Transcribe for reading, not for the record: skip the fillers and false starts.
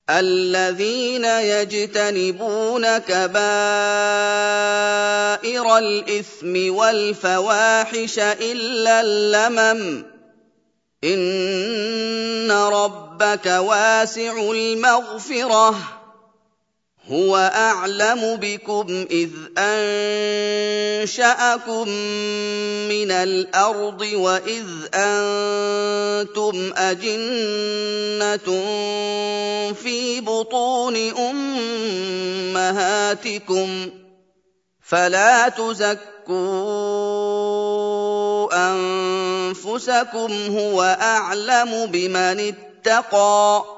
الَّذِينَ يَجْتَنِبُونَ كَبَائِرَ الْإِثْمِ وَالْفَوَاحِشَ إِلَّا اللَّمَمَ ۚ إِنَّ رَبَّكَ وَاسِعُ الْمَغْفِرَةِ ۚ هُوَ أَعْلَمُ بِكُمْ إِذْ أَنشَأَكُم مِّنَ الْأَرْضِ وَإِذْ أَنتُمْ أَجِنَّةٌ فِي بُطُونِ أُمَّهَاتِكُمْ ۖ فَلَا تُزَكُّوا أَنفُسَكُمْ ۖ هُوَ أَعْلَمُ بِمَنِ اتَّقَىٰ